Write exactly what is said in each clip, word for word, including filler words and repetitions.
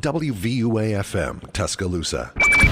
W V U A F M, Tuscaloosa.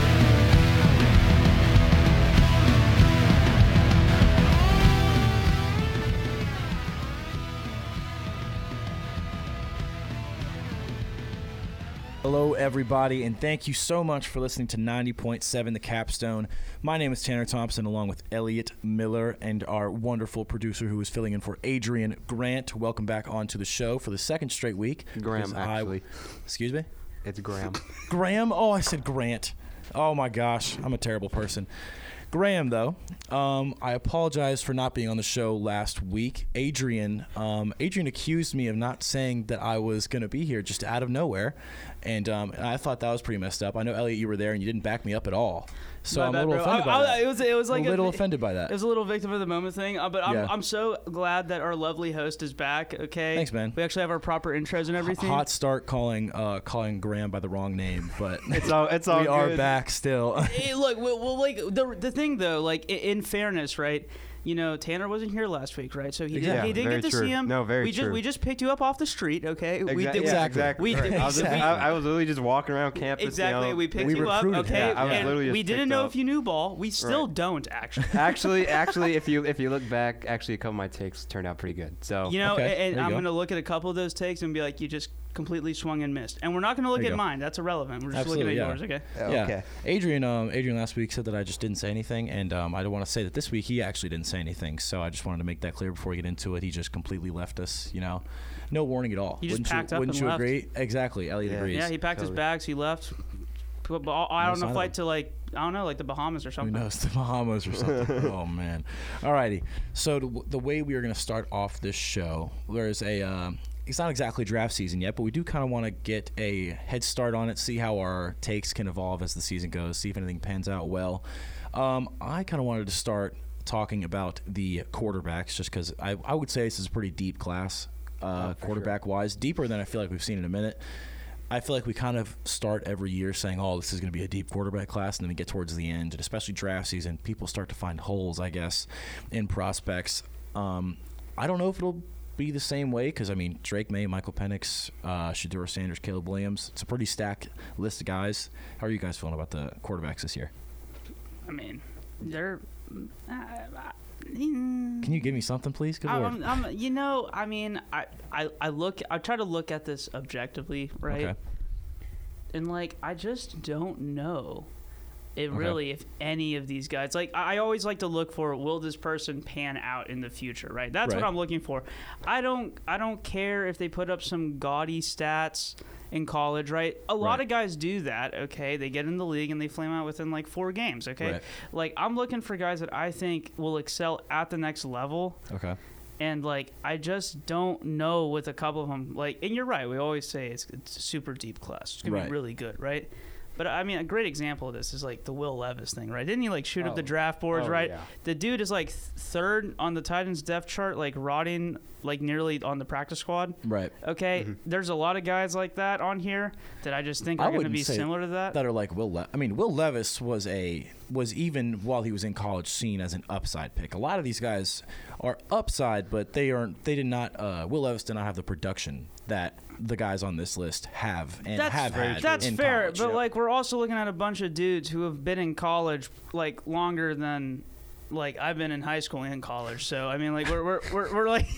Hello, everybody, and thank you so much for listening to ninety point seven The Capstone. My name is Tanner Thompson, along with Elliot Miller and our wonderful producer who is filling in for Adrian Grant. Welcome back onto the show for the second straight week. Graham, actually. I, excuse me? It's Graham. Graham? Oh, I said Grant. Oh, my gosh. I'm a terrible person. Graham, though, um, I apologize for not being on the show last week. Adrian, um, Adrian accused me of not saying that I was going to be here just out of nowhere, and um, I thought that was pretty messed up. I know, Elliot, you were there, and you didn't back me up at all. So My I'm bad, a little bro. offended I, by I, that. It was, it was like a little a, offended by that. It was a little victim of the moment thing, uh, but I'm, Yeah. I'm so glad that our lovely host is back. Okay, Thanks, man. We actually have our proper intros and everything. Hot start calling uh, calling Graham by the wrong name, but It's all. It's all. we are good. back still. Hey, look, well, well, like the the thing though, like in, in fairness, right? You know, Tanner wasn't here last week, right? So he did. Yeah, he did very get to true. see him. No, very we just true. we just picked you up off the street, okay? We Exa- did. yeah, Exactly. exactly. We did- I was, just, we- I, I was literally just walking around campus. Exactly. You know, We picked We you up, recruited okay? him. Yeah, I was and literally just we didn't picked know up. if you knew ball. We still Right. don't actually. actually, actually, if you if you look back, actually, a couple of my takes turned out pretty good. So You know, Okay, and, there and you I'm go. going to look at a couple of those takes and be like, you just completely swung and missed. And we're not going to look There you at go. mine. That's irrelevant. We're just Absolutely, looking yeah. at yours, okay? Yeah. okay. Adrian, um, Adrian last week said that I just didn't say anything, and um, I don't want to say that this week he actually didn't say anything. So I just wanted to make that clear before we get into it. He just completely left us, you know, no warning at all. He just wouldn't packed you, up Wouldn't and you left. agree? Exactly. Elliot Yeah. agrees. Yeah, he packed his Totally. bags. He left. But, but I No don't know, sign of flight him. to like I don't know, like the Bahamas or Who something. knows, the Bahamas or something. Oh man. Alrighty. So the, the way we are going to start off this show, there's a. Um, it's not exactly draft season yet, but we do kind of want to get a head start on it, see how our takes can evolve as the season goes, see if anything pans out well. Um, I kind of wanted to start talking about the quarterbacks, just because I, I would say this is a pretty deep class, uh, Oh, quarterback-wise, deeper than I feel like we've seen in a minute. I feel like we kind of start every year saying, oh, this is going to be a deep quarterback class, and then we get towards the end, and especially draft season, people start to find holes, I guess, in prospects. Um, I don't know if it'll be the same way because, I mean, Drake May, Michael Penix, uh, Shedeur Sanders, Caleb Williams. It's a pretty stacked list of guys. How are you guys feeling about the quarterbacks this year? I mean, they're. Uh, Can you give me something, please? Good Lord. I'm, I'm, you know, I mean, I, I, I look, I try to look at this objectively, right? Okay. And like, I just don't know. It Okay. really, if any of these guys, like, I I always like to look for, will this person pan out in the future, right? That's what Right. I'm looking for. I don't, I don't care if they put up some gaudy stats in college, right? A lot Right. of guys do that, okay? They get in the league and they flame out within like four games, okay? Right. Like, I'm looking for guys that I think will excel at the next level. Okay. And like, I just don't know with a couple of them. Like, and you're right. We always say it's, it's a super deep class. It's gonna Right. be really good, right? But I mean, a great example of this is like the Will Levis thing, right? Didn't he like shoot up Oh. the draft boards, Oh, right? yeah. The dude is like th- third on the Titans depth chart, like rotting, like nearly on the practice squad. Right. Okay, Mm-hmm. there's a lot of guys like that on here that I just think I are going to wouldn't be say similar to that. That are like Will. Le- I mean, Will Levis was a was even while he was in college seen as an upside pick. A lot of these guys are upside, but they aren't. They did not. Uh, Will Levis did not have the production that the guys on this list have and That's have fair. had. That's in fair, college. but like we're also looking at a bunch of dudes who have been in college like longer than like I've been in high school and college. So I mean, like we're we're we're, we're like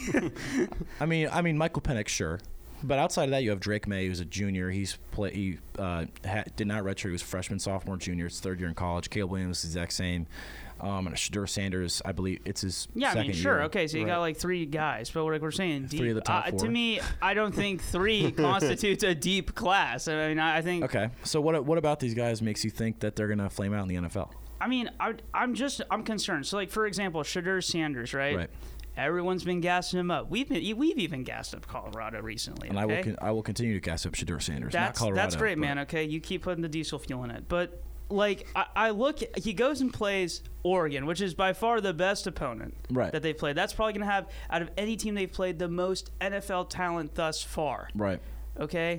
I mean, I mean Michael Penix, sure. But outside of that, you have Drake May, who's a junior. He's play, he uh, ha- did not redshirt. He was freshman, sophomore, junior. It's third year in college. Caleb Williams, the exact same. Um, and Shedeur Sanders, I believe it's his yeah. I second mean, sure, year. okay. So you Right. got like three guys, but like we're saying, deep. Three of the top uh, four. To me, I don't think three constitutes a deep class. I mean, I I think. Okay, so what what about these guys makes you think that they're gonna flame out in the N F L? I mean, I, I'm just I'm concerned. So like for example, Shedeur Sanders, right? Right. Everyone's been gassing him up. We've been we've even gassed up Colorado recently. And okay? I will con- I will continue to gas up Shedeur Sanders, That's not Colorado. that's great, but- man. Okay, you keep putting the diesel fuel in it, but like I, I look, he goes and plays Oregon, which is by far the best opponent Right. that they've played. That's probably going to have out of any team they've played the most N F L talent thus far. Right. Okay,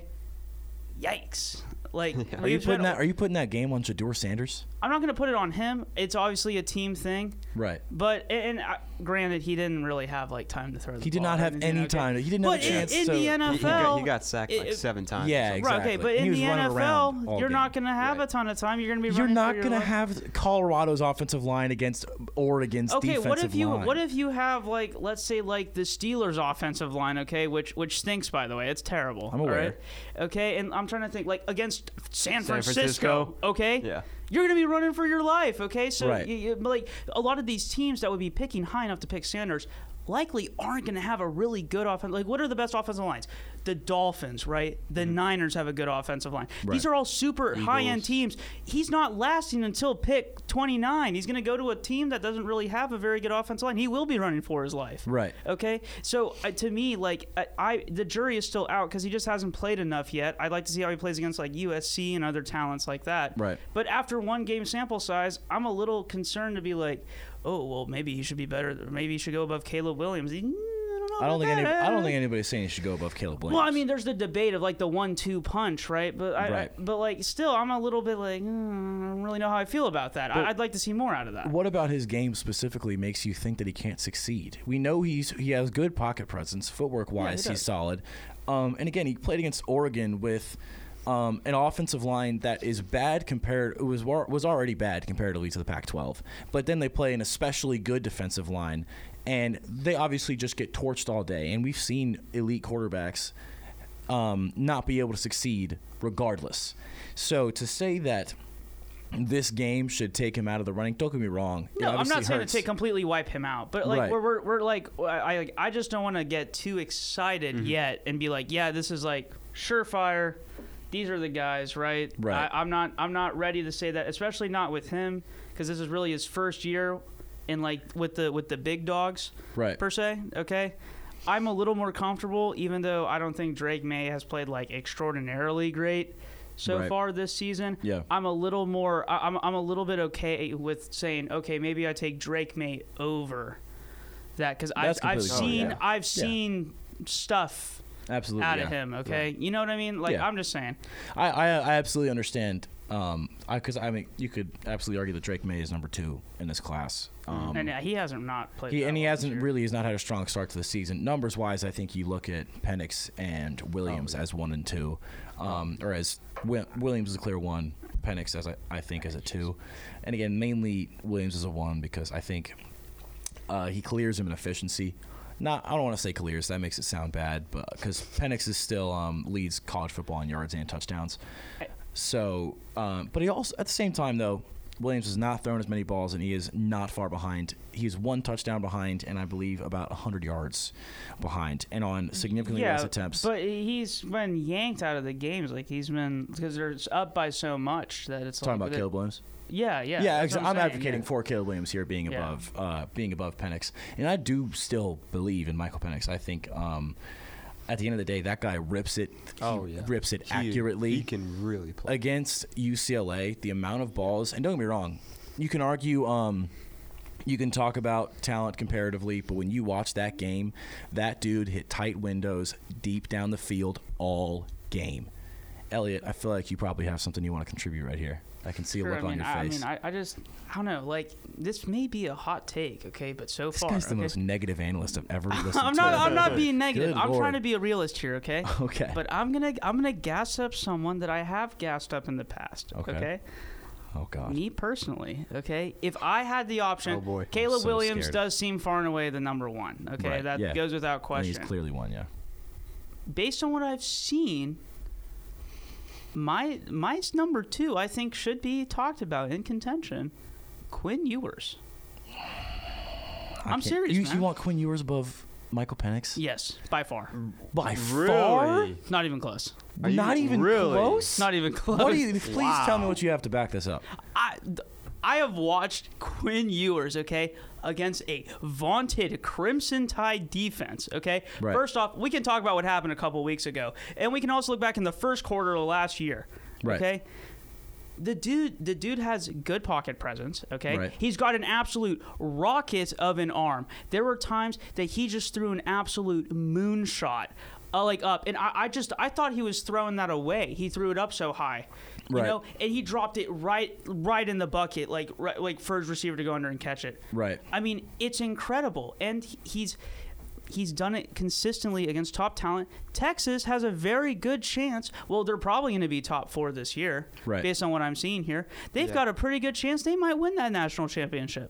yikes! Like, Are you we've putting been- that? Are you putting that game on Shedeur Sanders? I'm not going to put it on him. It's obviously a team thing. Right. But and, and uh, granted, he didn't really have like time to throw the ball. He did not or have anything, any okay? time. He didn't But have a chance in, in to. the N F L, He, he, got, he got sacked like it- seven times. Yeah, or something. exactly. Right, okay, but And he in was the running N F L, around all you're game. not going to have Right. a ton of time. You're going to be You're running not for your going to life. have Colorado's offensive line against Oregon's Okay, defensive what if you line. what if you have like let's say like the Steelers offensive line, okay, which which stinks by the way, it's terrible. I'm aware. all right? Okay, and I'm trying to think like against San, San Francisco, Francisco. okay, Yeah. you're gonna be running for your life, okay. So Right. you, you, like a lot of these teams that would be picking high enough to pick Sanders likely aren't going to have a really good offense. Like, what are the best offensive lines? The Dolphins, right? The Mm-hmm. Niners have a good offensive line. Right. These are all super high-end Eagles. teams. He's not lasting until pick twenty-nine. He's going to go to a team that doesn't really have a very good offensive line. He will be running for his life. Right. Okay. So uh, to me, like, I, I the jury is still out because he just hasn't played enough yet. I'd like to see how he plays against like U S C and other talents like that. Right. But after one game sample size, I'm a little concerned to be like, oh well, maybe he should be better. Maybe he should go above Caleb Williams. I don't know. I don't about think any, that. I don't think anybody's saying he should go above Caleb Williams. Well, I mean, there's the debate of like the one-two punch, right? But I, Right. I but like still, I'm a little bit like, mm, I don't really know how I feel about that. I, I'd like to see more out of that. What about his game specifically makes you think that he can't succeed? We know he's he has good pocket presence, footwork Yeah, he wise, does. he's solid. Um, and again, he played against Oregon with um, an offensive line that is bad compared. It was war- was already bad comparatively to the Pac twelve, but then they play an especially good defensive line, and they obviously just get torched all day. And we've seen elite quarterbacks um, not be able to succeed regardless. So to say that this game should take him out of the running, don't get me wrong. it No, I'm obviously not saying hurts. to take completely wipe him out, but like Right. we're, we're we're like I I, I just don't want to get too excited yet and be like, yeah, this is like surefire. These are the guys, right? Right. I, I'm not I'm not ready to say that, especially not with him, because this is really his first year in like with the with the big dogs, Right. per se. Okay. I'm a little more comfortable, even though I don't think Drake May has played like extraordinarily great so Right. far this season. Yeah. I'm a little more. I- I'm I'm a little bit okay with saying, okay, maybe I take Drake May over that because I've That's I've completely fine. seen Oh, yeah. I've seen stuff Absolutely out yeah. of him. Okay, you know what I mean? Like Yeah. I'm just saying. I, I I absolutely understand. Um, because I, mean, you could absolutely argue that Drake May is number two in this class. Um, and uh, he hasn't not played. he that and he well this hasn't year. really has not had a strong start to the season. Numbers wise, I think you look at Penix and Williams as one and two, um, or as Wi- Williams is a clear one, Penix as I, I think as a two, and again mainly Williams is a one because I think uh, he clears him in efficiency. Not I don't want to say clears, that makes it sound bad, but because Penix is still um, leads college football in yards and touchdowns. So, um, but he also at the same time though. Williams has not thrown as many balls, and he is not far behind. He's one touchdown behind, and I believe about one hundred yards behind, and on significantly yeah, less attempts. but he's been yanked out of the games. Like he's been because they're up by so much that it's Talking like about that- Caleb Williams. Yeah, yeah. Yeah, that's exa- what I'm, saying, advocating yeah. for Caleb Williams here being Yeah. above, uh, being above Penix, and I do still believe in Michael Penix. I think um, at the end of the day, that guy rips it. He Oh, yeah. rips it He- accurately. He can really play. Against U C L A, the amount of balls, and don't get me wrong, you can argue, um, you can talk about talent comparatively, but when you watch that game, that dude hit tight windows deep down the field all game. Elliot, I feel like you probably have something you want to contribute right here. I can see Sure, a look I mean, on your I, face. I mean, I, I just, I don't know. Like, this may be a hot take, okay? But so this far, guy's the okay? most negative analyst I've ever listened I'm to. not. I'm not being negative. Good I'm Lord. trying to be a realist here, okay? Okay. But I'm gonna, I'm gonna gas up someone that I have gassed up in the past. Okay. Okay. Oh God. Me personally, okay. If I had the option, Oh, boy. Caleb I'm so Williams scared. does seem far and away the number one. Okay, Right, that yeah. goes without And question. he's clearly one, yeah. Based on what I've seen, my my number two, I think, should be talked about in contention. Quinn Ewers. I I'm can't- serious, You, man. you want Quinn Ewers above Michael Penix? Yes, by far. By Really? far? Not even close. Are you- Not even really? close? Not even close. What do you, please tell me what you have to back this up. I, th- I have watched Quinn Ewers, okay, against a vaunted Crimson Tide defense, okay? Right. First off, we can talk about what happened a couple weeks ago, and we can also look back in the first quarter of last year, Right. okay? The dude, the dude has good pocket presence. Okay, Right. he's got an absolute rocket of an arm. There were times that he just threw an absolute moonshot uh, like up, and I, I just I thought he was throwing that away. He threw it up so high, you Right. know, and he dropped it right right in the bucket, like right, like for his receiver to go under and catch it. Right. I mean, it's incredible, and he- he's he's done it consistently against top talent. Texas has a very good chance. Well, they're probably going to be top four this year, Right. based on what I'm seeing here. They've Yeah. got a pretty good chance they might win that national championship.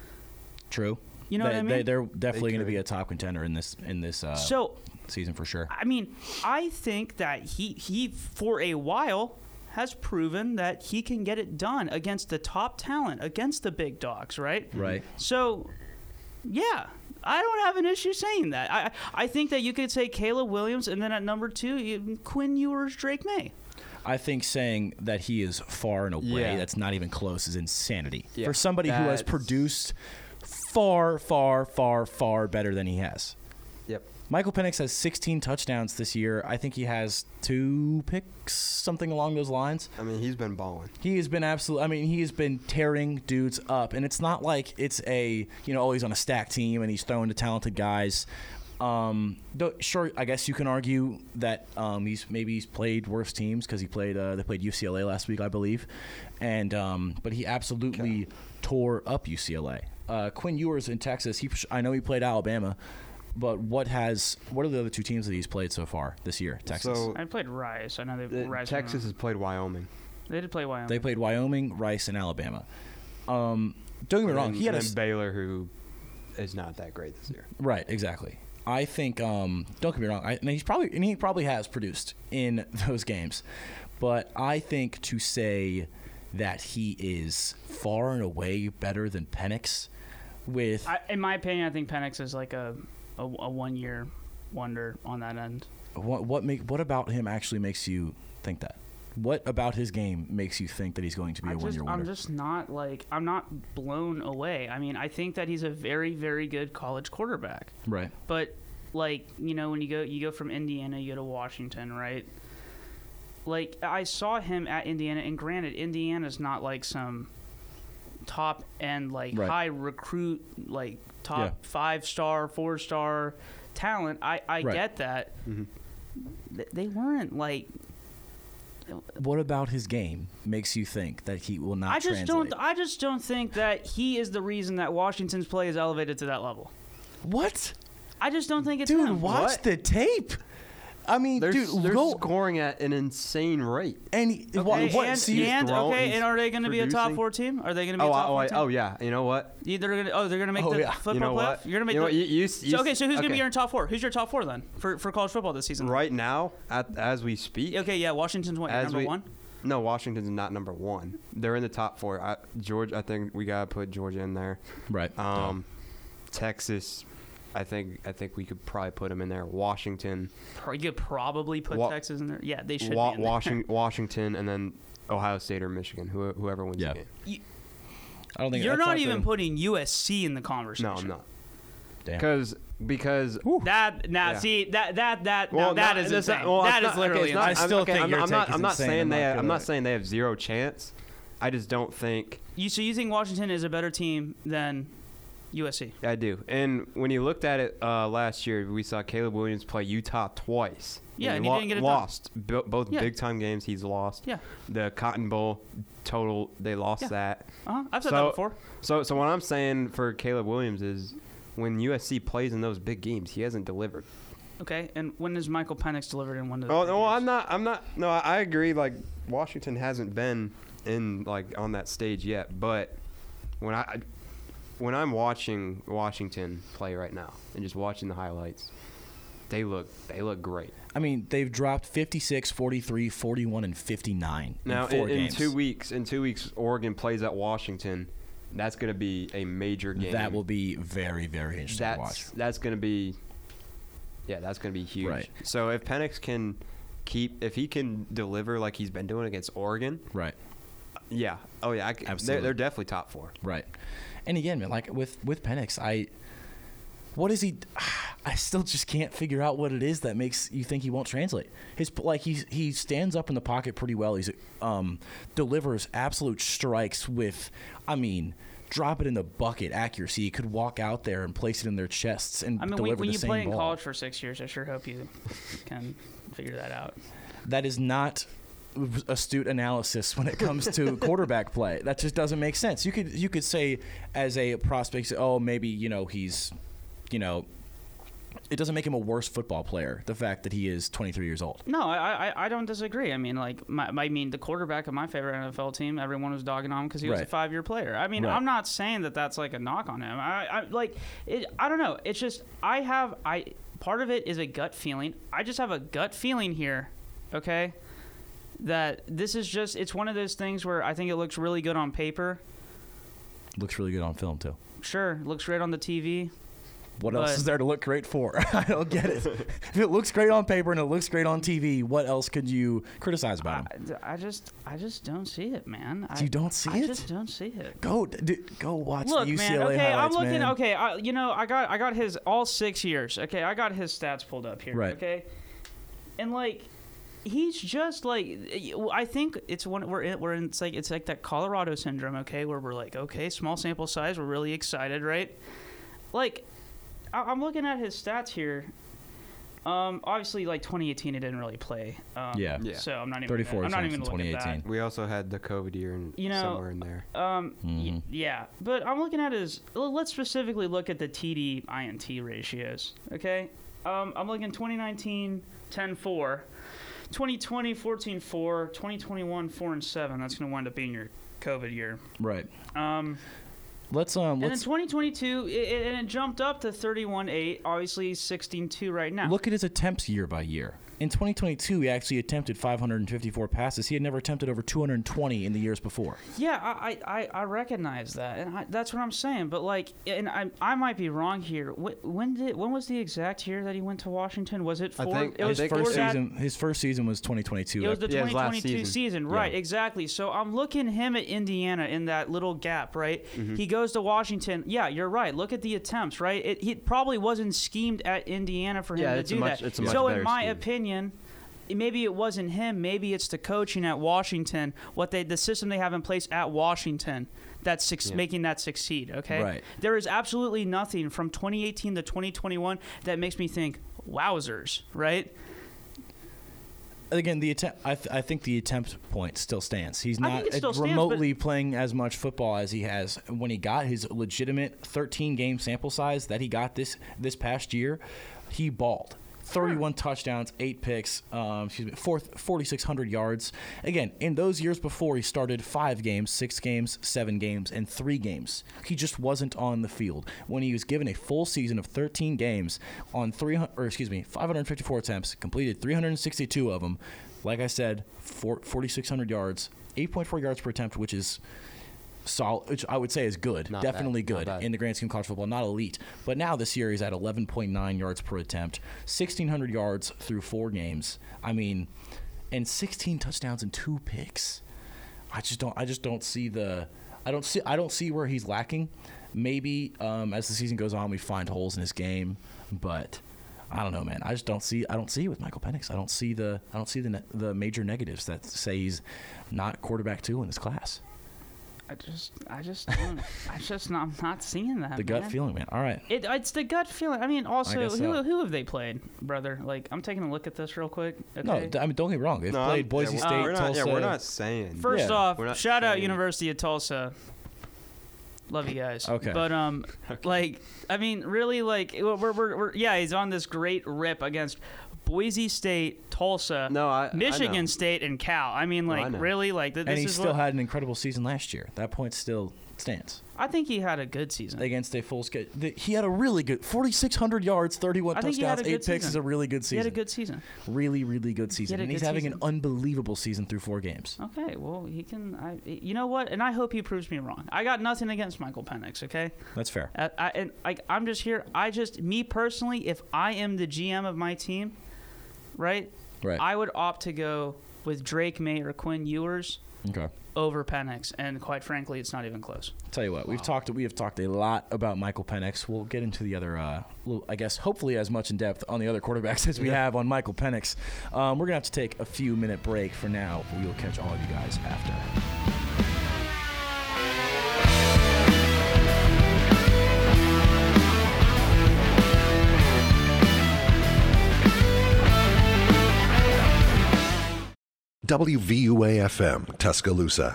True. You know they, what I They, mean? they're definitely They going to be could. a top contender in this in this uh, So, season for sure. I mean, I think that he he for a while has proven that he can get it done against the top talent, against the big dogs, right? Right. So, yeah, I don't have an issue saying that. I I think that you could say Caleb Williams, and then at number two, you- Quinn Ewers, Drake May. I think saying that he is far and away, Yeah. that's not even close, is insanity. Yeah, For somebody who has that's- produced far, far, far, far better than he has. Yep. Michael Penix has sixteen touchdowns this year. I think he has two picks, something along those lines. I mean, he's been balling. He has been absolute. I mean, he has been tearing dudes up, and it's not like it's a you know, oh, he's on a stacked team and he's throwing to talented guys. Um, though, sure, I guess you can argue that um, he's maybe he's played worse teams because he played uh, they played U C L A last week, I believe, and um, but he absolutely tore up U C L A. Uh, Quinn Ewers in Texas. He I know he played Alabama. But what has what are the other two teams that he's played so far this year? Texas. So I played Rice. I know they uh, Rice. Texas has played Wyoming. They did play Wyoming. They played Wyoming, Rice, and Alabama. Um, don't get me And wrong. then- He had a and s- then Baylor, who is not that great this year. right, exactly. I think. Um, don't get me wrong. I, and he's probably and he probably has produced in those games, but I think to say that he is far and away better than Penix, with I, in my opinion, I think Penix is like a a, a one year wonder on that end. what what make what about him actually makes you think that? What about his game makes you think that he's going to be I a just, one-year I'm wonder? just not like I'm not blown away. I mean, I think that he's a very, very good college quarterback. Right. But like you know, when you go you go from Indiana, you go to Washington, right? Like I saw him at Indiana, and granted, Indiana's not like some top end like Right. high recruit like top Yeah. five star, four star talent. I I Right. get that. Mhm. Th- They weren't like. What about his game makes you think that he will not I just translate? don't. I just don't think that he is the reason that Washington's play is elevated to that level. What? I just don't think it's Dude, him. watch What? the tape. I mean, They're, dude, they're go scoring at an insane rate. and he, Okay, what? what and, see, and throwing- okay, he's and are they going to be a top producing. four team? Are they going to be Oh, a I- top oh, four I- team? oh, yeah. You know what? Yeah, they're gonna. Oh, they're gonna make Oh, the yeah. football You know playoff. what? You're gonna make You know the. what? You- you- so, you- okay, so who's gonna be okay. your top four? Who's your top four then for, for college football this season? Right now, at, as we speak, Okay, yeah, Washington's what, As number we- one. no, Washington's not number one. They're in the top four. I, Georgia, I think we gotta put Georgia in there. right? Um, Texas, I think I think we could probably put them in there. Washington, Pro- You could probably put Wa- Texas in there. Yeah, they should Wa- be in there. Washington, Washington, and then Ohio State or Michigan, who, whoever wins Yeah. the game. I don't think You're that's not even good. putting U S C in the conversation. No, I'm not. Damn. Because because That now Yeah. see that that that well, now that not- is that's insane. not- well, that it's is not- okay, literally it's not- insane. I I'm- still okay, think I'm, your I'm take not. is I'm not insane. saying I'm they. not I'm gonna- not saying they have zero chance. I just don't think. You so you think Washington is a better team than U S C? I do. And when you looked at it uh, last year, we saw Caleb Williams play Utah twice. Yeah, and he he didn't get it done. lost. Bo- both Yeah. big time games, he's lost. Yeah. The Cotton Bowl, total, they lost Yeah. that. Uh-huh. I've said So- that before. So, so what I'm saying for Caleb Williams is, when U S C plays in those big games, he hasn't delivered. Okay, and when is Michael Penix delivered in one of the? Oh big no, games? I'm not. I'm not. No, I I agree. Like Washington hasn't been in like on that stage yet, but when I when I'm watching Washington play right now and just watching the highlights, they look they look great. I mean, they've dropped fifty-six, forty-three, forty-one, and fifty-nine Now in four in, in games. two weeks, in two weeks, Oregon plays at Washington. That's going to be a major game. That will be very, very interesting that's to watch. that's going to be yeah, that's going to be huge. Right. So if Penix can keep if he can deliver like he's been doing against Oregon, Right, yeah. Oh yeah, I c- they're, Absolutely. they're definitely top four. right. And again, man, like with with Penix, I what is he? I still just can't figure out what it is that makes you think he won't translate. His like he he stands up in the pocket pretty well. He's um delivers absolute strikes with, I mean, drop it in the bucket accuracy. He could walk out there and place it in their chests and I mean, when, deliver when the you same play in ball. college for six years, I sure hope you can figure that out. That is not astute analysis when it comes to quarterback play. That just doesn't make sense. You could you could say as a prospect, oh, maybe, you know, he's, you know, it doesn't make him a worse football player, the fact that he is twenty-three years old. No, I I, I don't disagree. I mean, like, my, I mean, the quarterback of my favorite N F L team, everyone was dogging on him because he was Right. a five-year player. I mean, Right. I'm not saying that that's like a knock on him. I, I like, it, I don't know. It's just I have I part of it is a gut feeling. I just have a gut feeling here, okay, that this is just it's one of those things where I think it looks really good on paper. Looks really good on film, too. Sure, looks great on the T V. What else But- is there to look great for? I don't get it. If it looks great on paper and it looks great on T V, what else could you criticize about him? I, I just I just don't see it, man. I, You don't see I it? just don't see it. Go, d- go watch Look, the U C man. L A Okay, highlights, I'm looking. man. Okay, I, you know, I got I got his all six years. Okay, I got his stats pulled up here. Right. Okay, and like, he's just like I think it's one we're in, we're in. It's like it's like that Colorado syndrome. Okay, where we're like, okay, small sample size. We're really excited, right? Like, I, I'm looking at his stats here. Um, obviously, like twenty eighteen, it didn't really play. Um, Yeah. Yeah. So I'm not even. thirty-four Gonna, I'm not attempts even in gonna look at twenty eighteen. We also had the COVID year in, You know, somewhere in there. that. Um, y- Mhm. yeah, but I'm looking at his. l- Let's specifically look at the T D I N T ratios. Okay. Um, I'm looking twenty nineteen, ten four, twenty twenty, fourteen four, twenty twenty-one, four and seven. That's going to wind up being your COVID year. Right. Um, Let's um. and then Let's twenty twenty-two, it, it, and it jumped up to thirty-one eight. Obviously, sixteen two right now. look at his attempts year by year. In twenty twenty-two, he actually attempted five hundred fifty-four passes. He had never attempted over two hundred twenty in the years before. Yeah, I, I, I recognize that, and I, that's what I'm saying. But like, and I, I might be wrong here. Wh- When did when was the exact year that he went to Washington? Was it I for? think- it I was think for First was that- season, his first season was twenty twenty-two. It was the Yeah, it was last twenty twenty-two season. season, Yeah. right? Exactly. So I'm looking him at Indiana in that little gap, right? Mm-hmm. He goes to Washington. Yeah, you're right. Look at the attempts, right? It he probably wasn't schemed at Indiana for him Yeah, to it's a do much- that. it's a much so in better my scheme. opinion, maybe it wasn't him. Maybe it's the coaching at Washington. What they the system they have in place at Washington that's suc Yeah. making that succeed. Okay. Right. There is absolutely nothing from twenty eighteen to twenty twenty-one that makes me think, wowzers, right? Again, the attempt. I, th- I think the attempt point still stands. He's I not think it still uh, stands, remotely playing as much football as he has when he got his legitimate thirteen game sample size that he got this this past year. He balled. thirty-one touchdowns, eight picks, um, excuse me, forty-six hundred yards. Again, in those years before, he started five games, six games, seven games, and three games. He just wasn't on the field. When he was given a full season of thirteen games on three hundred, or excuse me, five hundred fifty-four attempts, completed three hundred sixty-two of them. Like I said, forty-six hundred yards, eight point four yards per attempt, which is solid, which I would say is good, Not definitely bad, not good bad. in the grand scheme of college football, not elite. But now this year he's at eleven point nine yards per attempt, sixteen hundred yards through four games. I mean, and sixteen touchdowns and two picks. I just don't. I just don't see the. I don't see. I don't see where he's lacking. Maybe um, as the season goes on, we find holes in his game, but I don't know, man. I just don't see. I don't see it with Michael Penix. I don't see the. I don't see the ne- the major negatives that say he's not quarterback two in this class. I just, I just, don't, I just not, I'm not seeing that. The gut man. feeling, man. All right. It, it's the gut feeling. I mean, also, guess who, so. who have they played, brother? Like, I'm taking a look at this real quick. Okay. No, d- I mean, don't get me wrong. They've No, played I'm- Boise yeah, State, we're not, Tulsa. Yeah, we're not saying. First yeah. off, We're not shout out saying- University of Tulsa. Love you guys. Okay. But um, like, I mean, really, like, we're, we're, we're yeah, he's on this great rip against Boise State, Tulsa, No, I- I Michigan know. State, and Cal. I mean, No, I like, know. really, like, th- this and he is still what, had an incredible season last year. That point still stands I think he had a good season. against a full scale. He had a really good forty-six hundred yards, thirty-one I think he had touchdowns, a eight good picks season. is a really good He season. had a good season. really, really good season. a And he's good having season. an unbelievable season through four games. Okay, well, he can. I, you know what? And I hope he proves me wrong. I got nothing against Michael Penix. Okay, That's fair. I, I, and I, I'm just here. I just, me personally, if I am the G M of my team, right, Right. I would opt to go with Drake May or Quinn Ewers Okay. over Penix, and quite frankly, it's not even close. Tell you what, we've talked. We have talked a lot about Michael Penix. We'll get into the other, uh, little, I guess, hopefully as much in depth on the other quarterbacks as we have on Michael Penix. Um, we're gonna have to take a few minute break for now. We will catch all of you guys after. W V U A F M, Tuscaloosa.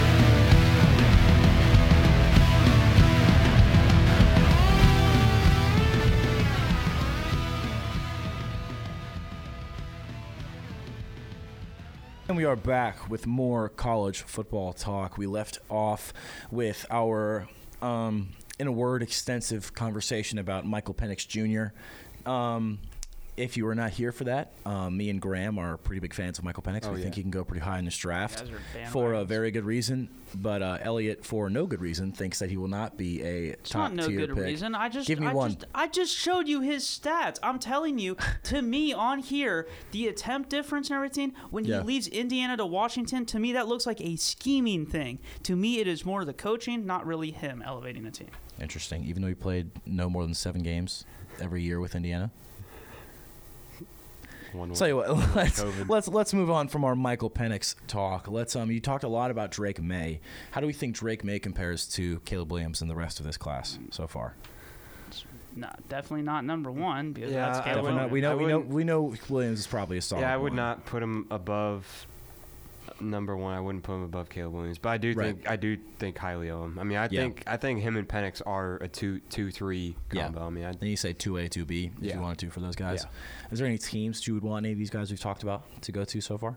And we are back with more college football talk. We left off with our, um, in a word, extensive conversation about Michael Penix Junior Um, if you were not here for that, um, me and Graham are pretty big fans of Michael Penix. Oh, we yeah. think he can go pretty high in this draft You guys are for a bandwagons. very good reason. But uh, Elliot, for no good reason, thinks that he will not be a It's not no top-tier good pick. reason. I just, Give me I one. just, I just showed you his stats. I'm telling you, to me on here, the attempt difference and everything. When he Yeah. leaves Indiana to Washington, to me that looks like a scheming thing. To me, it is more the coaching, not really him elevating the team. Interesting. Even though he played no more than seven games every year with Indiana. One Tell you what, let's, COVID. let's let's move on from our Michael Penix talk. Let's um, you talked a lot about Drake May. How do we think Drake May compares to Caleb Williams and the rest of this class so far? No, definitely not number one because Yeah, that's I Caleb wouldn't- Definitely not. Williams. We know I we know wouldn't- we know Williams is probably a solid. Yeah, I would one. not put him above number one. I wouldn't put him above Caleb Williams, but I do Right. think I do think highly of him. I mean, I Yeah. think I think him and Penix are a two two three Yeah. combo. I mean, I, Then you say two A, two B if Yeah. you wanted to for those guys. Yeah. Is there any teams you would want any of these guys we've talked about to go to so far?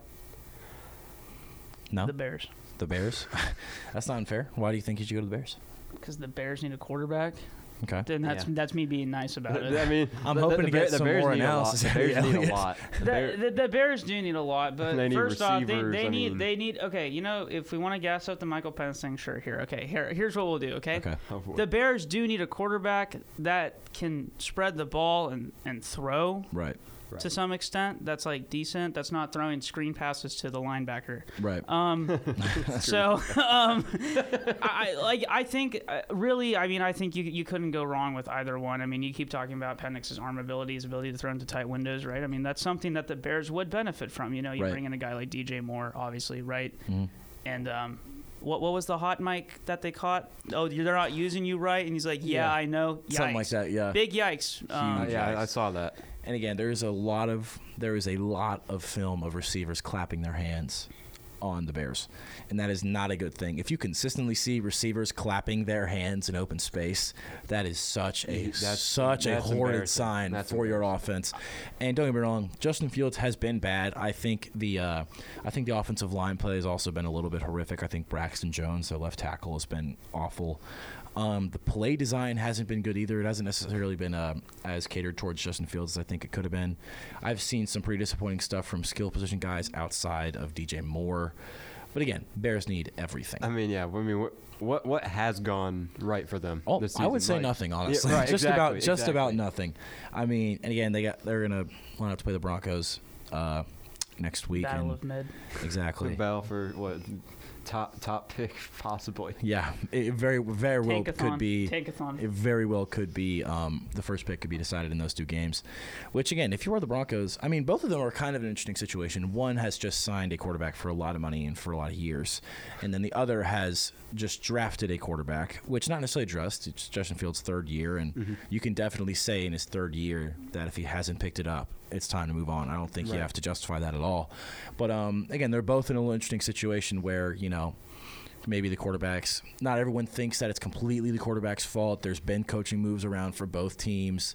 No, The Bears, the Bears. That's not unfair. Why do you think you should go to the Bears? because the Bears need a quarterback. Okay. Then that's Yeah. that's me being nice about it. I mean, I'm the- hoping the, to the, get the some Bears more need a lot. analysis The out of Bears need Elliot. a lot. The The, Bear- the, the Bears do need a lot, but They need first off, they, receivers, they I need mean- they need okay. You know, if we want to gas up the Michael Penix thing, sure. Here, okay. Here, here's what we'll do. Okay. Okay. The Bears do need a quarterback that can spread the ball and, and throw Right. to some extent. That's like decent. That's not throwing screen passes to the linebacker. Right. Um, so, um, I I- like. I think uh, really. I mean, I think you you couldn't go wrong with either one. I mean, you keep talking about Penix's arm ability, his ability to throw into tight windows, right? I mean, that's something that the Bears would benefit from. You know, you Right. bring in a guy like D J Moore, obviously, right? Mhm. And um, what what was the hot mic that they caught? Oh, they're not using you right, and he's like, yeah, Yeah. I know, yikes. Something like that. Yeah. Big yikes. Um, Uh, yeah, I, I saw that. And again, there is a lot of there is a lot of film of receivers clapping their hands on the Bears, and that is not a good thing. If you consistently see receivers clapping their hands in open space, that is such a That's- such a that's horrid embarrassing. sign That's for your offense. And don't get me wrong, Justin Fields has been bad. I think the uh, I think the offensive line play has also been a little bit horrific. I think Braxton Jones, the left tackle, has been awful. Um, the play design hasn't been good either. It hasn't necessarily been uh, as catered towards Justin Fields as I think it could have been. I've seen some pretty disappointing stuff from skill position guys outside of D J Moore. But again, Bears need everything. I mean, yeah. I mean, what what, what has gone right for them? Oh, this I would season? say Like- nothing, honestly. Yeah, right, just exactly, about just about exactly. nothing. I mean, and again, they got they're gonna line up to play the Broncos uh, next week. Battle and of mid. exactly. Bell for what top top pick possibly. Yeah, it very very well Tankathon. could be. Tankathon. It very well could be um, the first pick could be decided in those two games. Which again, if you are the Broncos, I mean, both of them are kind of an interesting situation. One has just signed a quarterback for a lot of money and for a lot of years, and then the other has just drafted a quarterback, which not necessarily just it's Justin Fields' third year, and Mm-hmm. you can definitely say in his third year that if he hasn't picked it up, it's time to move on. I don't think you Right. have to justify that at all. But um, again, they're both in a little interesting situation where you know. Maybe the quarterbacks, not everyone thinks that it's completely the quarterback's fault. There's been coaching moves around for both teams.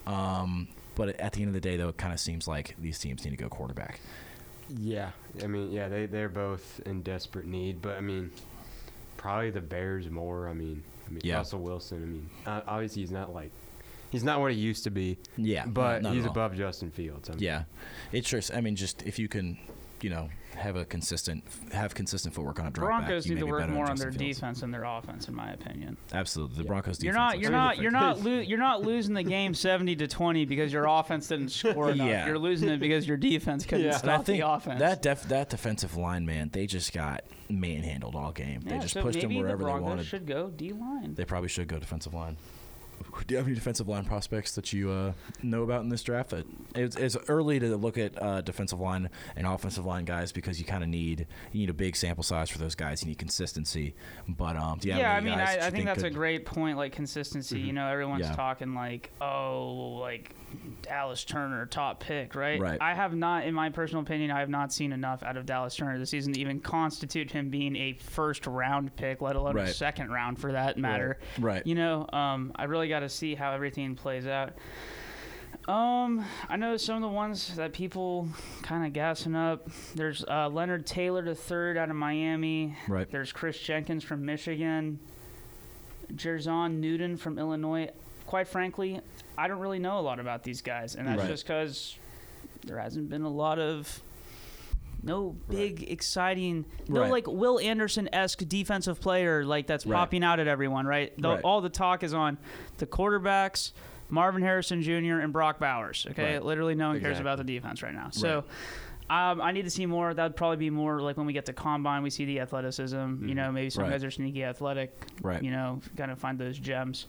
Um, but at the end of the day, though, it kind of seems like these teams need to go quarterback. Yeah, I mean, yeah, they they're both in desperate need, but I mean, probably the Bears more. I mean, I mean Yeah. Russell Wilson. I mean, uh, obviously he's not like he's not what he used to be. Yeah. but not at he's all. above Justin Fields. I mean, Yeah. It's just, I mean, just if you can, you know, have a consistent, have consistent footwork on a drop back, Broncos you need may to be work better more than on their Justin Fields. defense and their offense, in my opinion. Absolutely. The Broncos defense. You're not, looks you're really not, good. you're not, lo- you're not losing the game seventy to twenty because your offense didn't score enough. Yeah. You're losing it because your defense couldn't Yeah. And I stop think the offense. that def- that defensive line, man, they just got manhandled all game. They yeah, just so pushed maybe them wherever the they Broncos wanted. should go D line. They probably should go defensive line. Do you have any defensive line prospects that you uh, know about in this draft? That it's, it's early to look at uh, defensive line and offensive line guys because you kind of need you need a big sample size for those guys. You need consistency. But um, do you have yeah, I any mean, guys I, that you I think that's could, a great point. Like consistency. Mm-hmm. You know, everyone's Yeah. talking like, oh, like Dallas Turner, top pick, right? Right. I have not, in my personal opinion, I have not seen enough out of Dallas Turner this season to even constitute him being a first round pick, let alone Right. a second round for that matter. Right. You know, um, I really got to see how everything plays out. Um, I know some of the ones that people kind of gassing up. There's uh, Leonard Taylor the third out of Miami. Right. There's Chris Jenkins from Michigan. Jerzon Newton from Illinois. Quite frankly, I don't really know a lot about these guys, and that's Right. just because there hasn't been a lot of no big exciting, no Right. like Will Anderson-esque defensive player like that's Right. popping out at everyone, right? The, Right. All the talk is on the quarterbacks, Marvin Harrison Junior and Brock Bowers. Okay, Right. literally no one cares Exactly. about the defense right now. So. Um, I need to see more. That would probably be more like when we get to combine, we see the athleticism. You know, maybe some Right. guys are sneaky athletic. Right. You know, kind of find those gems.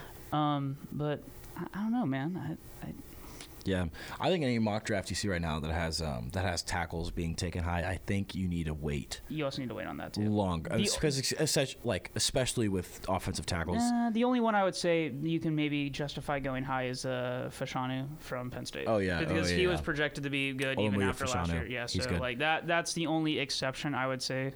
Um, but I, I don't know, man. I, I, Yeah, I think any mock draft you see right now that has um, that has tackles being taken high, I think you need to wait you also need to wait on that too. long The- because it's, it's such, like especially with offensive tackles. Uh, the only one I would say you can maybe justify going high is uh, Fashanu from Penn State. Oh, yeah. because Oh, yeah, he was yeah. projected to be good Oh, even Malia after last Fashanu. year. Yeah, He's so good. like that. That's the only exception I would say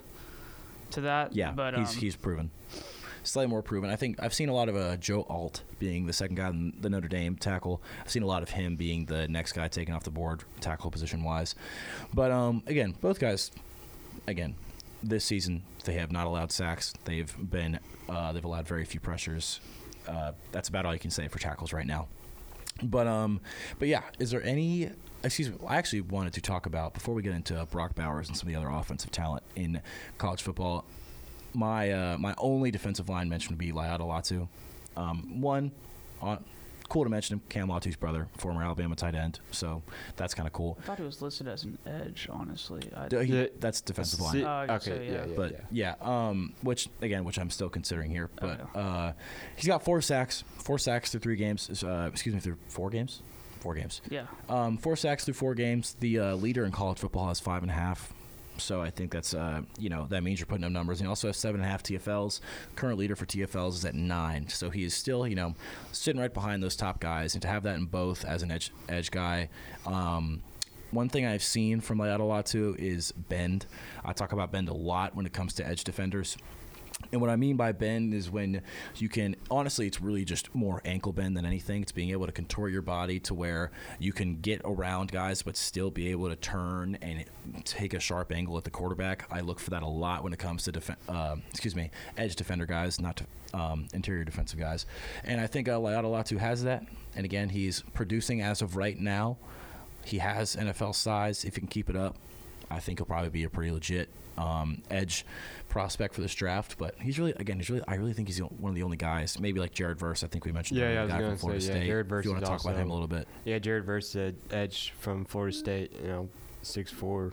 to that. Yeah, but he's um, he's proven, slightly more proven. I think I've seen a lot of uh, Joe Alt being the second guy in the Notre Dame tackle. I've seen a lot of him being the next guy taken off the board tackle position wise. But um, again, both guys, again, this season they have not allowed sacks. They've been uh, they've allowed very few pressures. Uh, that's about all you can say for tackles right now. But um, but yeah, is there any? Excuse me. I actually wanted to talk about before we get into Brock Bowers and some of the other offensive talent in college football. My uh, my only defensive line mention would be Layada Latu. Um, one, uh, cool to mention him, Cam Latu's brother, former Alabama tight end. So that's kind of cool. I thought he was listed as an edge. Honestly, I, D- he- Yeah. that's defensive line. See- Oh, I okay, say, yeah, yeah. yeah, But yeah. yeah, um, which again, which I'm still considering here. But Okay. uh, he's got four sacks, four sacks through three games. Uh, excuse me, through four games, four games. yeah. Um, four sacks through four games. The uh, leader in college football has five and a half. So I think that's uh, you know that means you're putting up numbers. And he also has seven and a half T F Ls. Current leader for T F Ls is at nine. So he is still you know sitting right behind those top guys. And to have that in both as an edge edge guy. Um, One thing I've seen from Layada Latu is bend. I talk about bend a lot when it comes to edge defenders. And what I mean by bend is when you can, honestly, it's really just more ankle bend than anything. It's being able to contort your body to where you can get around guys but still be able to turn and take a sharp angle at the quarterback. I look for that a lot when it comes to, def- uh, excuse me, edge defender guys, not to, um, interior defensive guys. And I think uh, Layada Latu has that. And again, he's producing as of right now. He has N F L size. If he can keep it up, I think he'll probably be a pretty legit um, edge prospect for this draft. But he's really, again, he's really, I really think he's the- one of the only guys. Maybe like Jared Verse. I think we mentioned Yeah, earlier, yeah, I the was guy gonna from Florida say, yeah, State. Jared If Verse you want is to talk about also- him a little bit. Yeah, Jared Verse, edge from Florida State, you know, six four.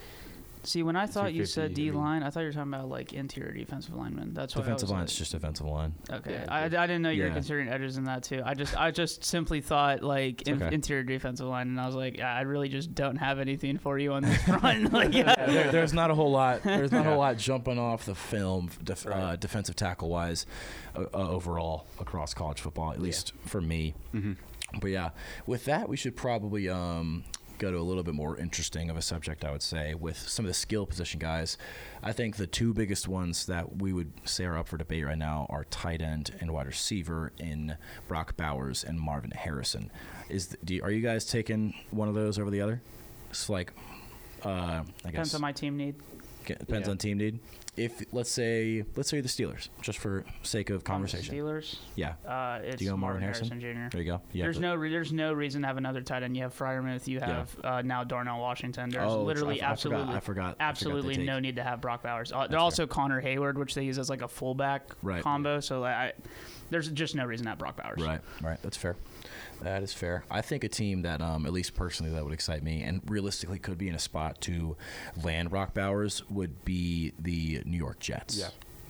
See, when I thought you said two fifty, I D mean- line, I thought you were talking about like interior defensive linemen. That's what Defensive I was line's like, just defensive line. Okay, Yeah, I, I just- didn't know you were Yeah. considering edges in that too. I just I just simply thought like in, okay. interior defensive line, and I was like, yeah, I really just don't have anything for you on this front. like, yeah. there, there's not a whole lot. There's not a whole lot jumping off the film, def, uh, Right. defensive tackle wise, uh, uh, overall across college football, at least for me. Mm-hmm. But yeah, with that, we should probably um, go to a little bit more interesting of a subject, I would say, with some of the skill position guys. I think the two biggest ones that we would say are up for debate right now are tight end and wide receiver in Brock Bowers and Marvin Harrison. Is the, do you, are you guys taking one of those over the other? It's like, uh, I Depends guess on my team need. depends Yeah. on team need. If let's say let's say the Steelers, just for sake of On the conversation. Steelers. Yeah, Uh, it's do you go Marvin Marvin Harrison? Harrison Junior There you go. Yeah, There's but- no re- there's no reason to have another tight end. You have Freiermuth. You have uh, now Darnell Washington. There's Oh, literally I, I absolutely Forgot, I forgot. I forgot absolutely they no take- need to have Brock Bowers. Uh, That's there's also Connor Hayward, which they use as like a fullback Right. combo. So like, I, there's just no reason to have Brock Bowers. Right, right. That's fair. That is fair. I think a team that, um, at least personally, that would excite me and realistically could be in a spot to land Brock Bowers would be the New York Jets. Yeah.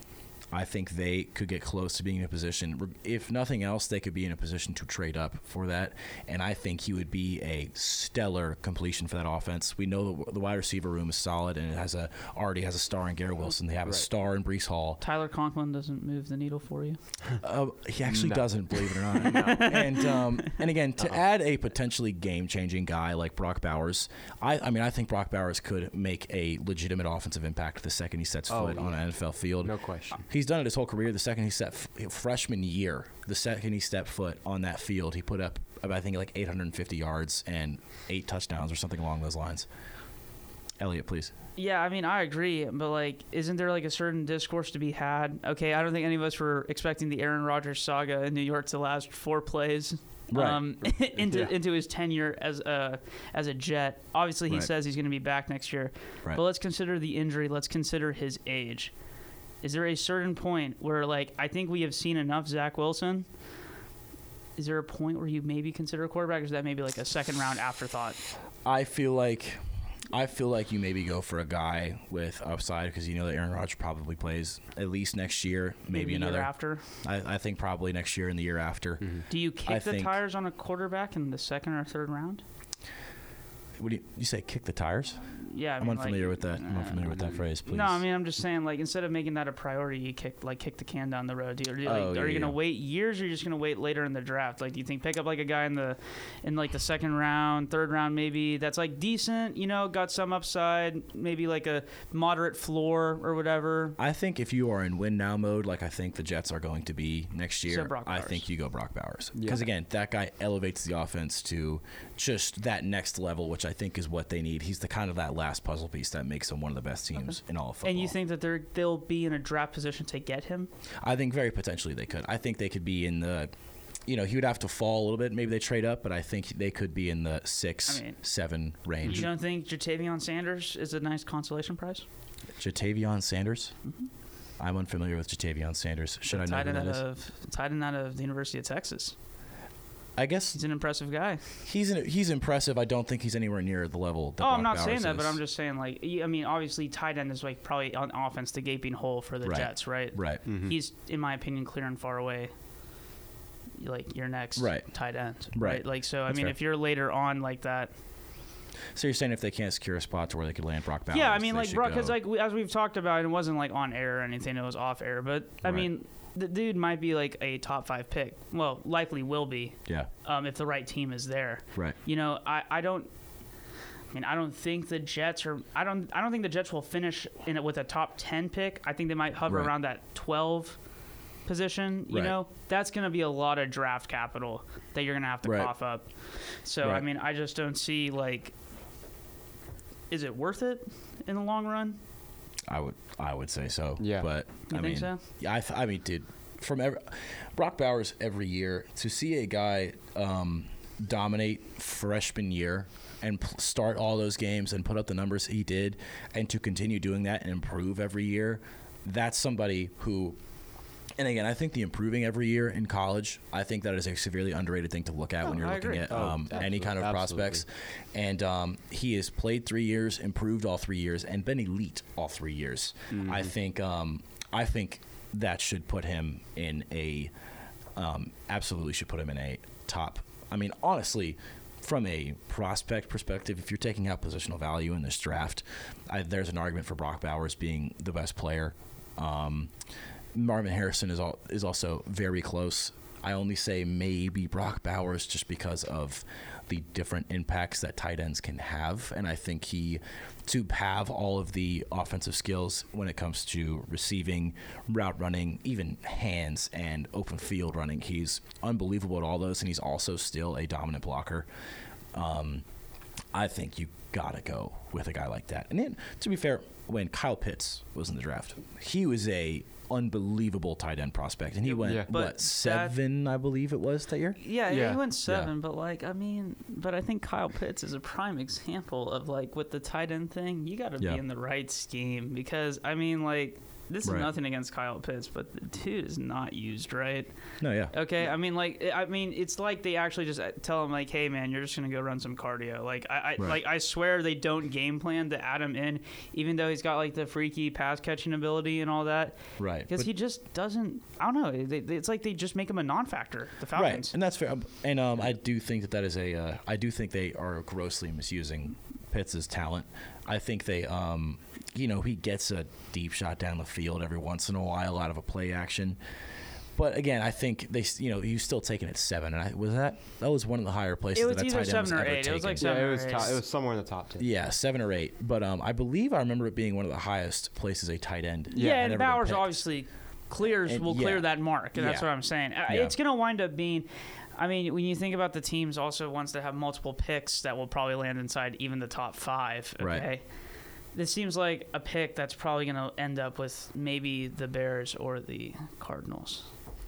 I think they could get close to being in a position. If nothing else, they could be in a position to trade up for that. And I think he would be a stellar completion for that offense. We know the, the wide receiver room is solid, and it has a already has a star in Garrett Wilson. They have Right. a star in Breece Hall. Tyler Conklin doesn't move the needle for you. Uh, he actually No. doesn't, believe it or not. And um, and again, to add a potentially game-changing guy like Brock Bowers, I, I mean, I think Brock Bowers could make a legitimate offensive impact the second he sets Oh, foot on yeah. an N F L field. No question. He's done it his whole career. The second he set f- freshman year, the second he stepped foot on that field, he put up I think like eight hundred fifty yards and eight touchdowns or something along those lines. Elliot, please. Yeah, I mean, I agree, but like, isn't there like a certain discourse to be had? Okay, I don't think any of us were expecting the Aaron Rodgers saga in New York to last four plays. Right. Um, into Yeah. into his tenure as a as a Jet. Obviously, he Right. says he's going to be back next year. Right. But let's consider the injury. Let's consider his age. Is there a certain point where, like, I think we have seen enough Zach Wilson? Is there a point where you maybe consider a quarterback, or is that maybe like a second round afterthought? I feel like I feel like you maybe go for a guy with upside because you know that Aaron Rodgers probably plays at least next year, maybe, a another. year after. I, I think probably next year and the year after. Do you kick I the think- tires on a quarterback in the second or third round? What do you, you say? Kick the tires? Yeah, I I'm mean, unfamiliar like, with that. I'm unfamiliar with that phrase. Please. No, I mean I'm just saying, like, instead of making that a priority, you kick like kick the can down the road. Do you, are you, like, Oh, are yeah, you gonna yeah. wait years, or are you just gonna wait later in the draft? Like, do you think pick up like a guy in the in like the second round, third round, maybe that's like decent, you know, got some upside, maybe like a moderate floor or whatever. I think if you are in win now mode, like I think the Jets are going to be next year, Brock I Bowers. think you go Brock Bowers. Yeah. Because again, that guy elevates the offense to just that next level, which I think is what they need. He's the kind of that last puzzle piece that makes him one of the best teams in all of football. And you think that they're they'll be in a draft position to get him? I think very potentially they could. I think they could be in the, you know, he would have to fall a little bit. Maybe they trade up, but I think they could be in the six, I mean, seven range. You don't think Jatavion Sanders is a nice consolation prize? Jatavion Sanders? I'm unfamiliar with Jatavion Sanders. Should I know tied who in that out is? of tied in out of the University of Texas. I guess He's an impressive guy. he's an, he's impressive. I don't think he's anywhere near the level that Oh, I'm Brock not saying Bowers that, but is. I'm just saying, like, y- I mean, obviously, tight end is like probably on offense the gaping hole for the Right. Jets, right? Right. He's, in my opinion, clear and far away, like your next Right. tight end, Right. Like, so I That's mean, fair. if you're later on like that, So you're saying if they can't secure a spot to where they could land Brock Bowers? yeah, I mean, they like, should bro, because go- like we, as we've talked about, it wasn't like on air or anything; it was off air. But I Right. mean, the dude might be like a top five pick. Well, likely will be yeah, um, if the right team is there. right. You know, I, I don't. I mean, I don't think the Jets are. I don't. I don't think the Jets will finish in it with a top ten pick. I think they might hover Right. around that twelve position. You Right. know, that's going to be a lot of draft capital that you're going to have to Right. cough up. So I Right. mean, I just don't see like. Is it worth it in the long run? I would I would say so. Yeah. But You I think mean, so? yeah, I, th- I mean, dude, from every, Brock Bowers every year to see a guy um, dominate freshman year and pl- start all those games and put up the numbers he did, and to continue doing that and improve every year, that's somebody who. And again, I think the improving every year in college, I think that is a severely underrated thing to look at Oh, when you're I looking agree. at Oh, um, any kind of absolutely. prospects. And um, he has played three years, improved all three years, and been elite all three years. I think um, I think that should put him in a um, absolutely should put him in a top. I mean, honestly, from a prospect perspective, if you're taking out positional value in this draft, I, there's an argument for Brock Bowers being the best player. Um, Marvin Harrison is all, is also very close. I only say maybe Brock Bowers just because of the different impacts that tight ends can have, and I think he to have all of the offensive skills when it comes to receiving, route running, even hands and open field running. He's unbelievable at all those, and he's also still a dominant blocker. Um, I think you gotta go with a guy like that. And then, to be fair, when Kyle Pitts was in the draft, he was a unbelievable tight end prospect, and he went Yeah. But what that- seven, I believe it was that year. Yeah, Yeah. he went seven, but like, I mean, but I think Kyle Pitts is a prime example of like with the tight end thing, you got to Yeah. be in the right scheme because I mean, like, this is Right. nothing against Kyle Pitts, but the dude is not used right. No, yeah. Okay, I mean, like, I mean, it's like they actually just tell him, like, "Hey, man, you're just gonna go run some cardio." Like, I, I Right. like, I swear they don't game plan to add him in, even though he's got like the freaky pass catching ability and all that. Right. Because But- he just doesn't. I don't know. They, they, it's like they just make him a non-factor. The Falcons. Right, and that's fair. Um, And um, I do think that that is a. Uh, I do think they are grossly misusing Pitts' talent. I think they, um, you know, he gets a deep shot down the field every once in a while out of a play action. But again, I think they, you know, he's still taking it seven, and I was that that was one of the higher places. It was that either tight end was seven or ever eight. It was taken. like Yeah, seven it or was eight. top, it was somewhere in the top ten. Yeah, seven or eight. But um, I believe I remember it being one of the highest places a tight end. Yeah, had and ever been Bowers picked. obviously clears And- will yeah. clear that mark, and that's Yeah. what I'm saying. Uh, Yeah. It's going to wind up being. I mean, when you think about the teams, also ones that have multiple picks that will probably land inside even the top five. Okay. Right. This seems like a pick that's probably going to end up with maybe the Bears or the Cardinals.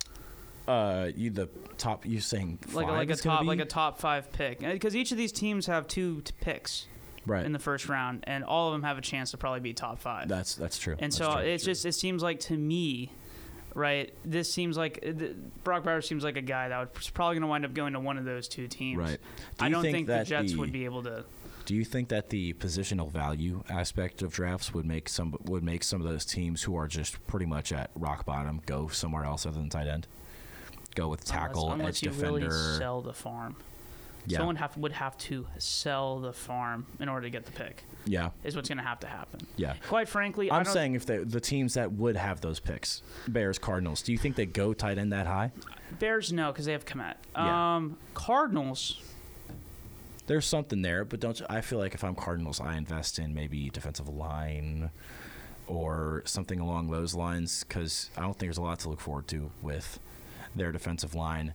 Uh, you the top. You saying Like a, five like a is gonna top be? like a top five pick, because each of these teams have two t- picks right. in the first round, and all of them have a chance to probably be top five. That's that's true. And That's so true. it's just it seems like to me, right? This seems like th- Brock Bowers seems like a guy that was probably going to wind up going to one of those two teams. Right. Do I you don't think think, the that Jets the- would be able to. Do you think that the positional value aspect of drafts would make some would make some of those teams who are just pretty much at rock bottom go somewhere else other than tight end? Go with tackle, unless, edge unless you defender. really sell the farm. Yeah. Someone have, would have to sell the farm in order to get the pick. Yeah, Is what's going to have to happen. yeah. Quite frankly, I I'm don't, saying if they, the teams that would have those picks, Bears, Cardinals, do you think they go tight end that high? Bears no, because they have Komet. Yeah. Um, Cardinals. There's something there, but don't you, I feel like if I'm Cardinals, I invest in maybe defensive line or something along those lines because I don't think there's a lot to look forward to with their defensive line.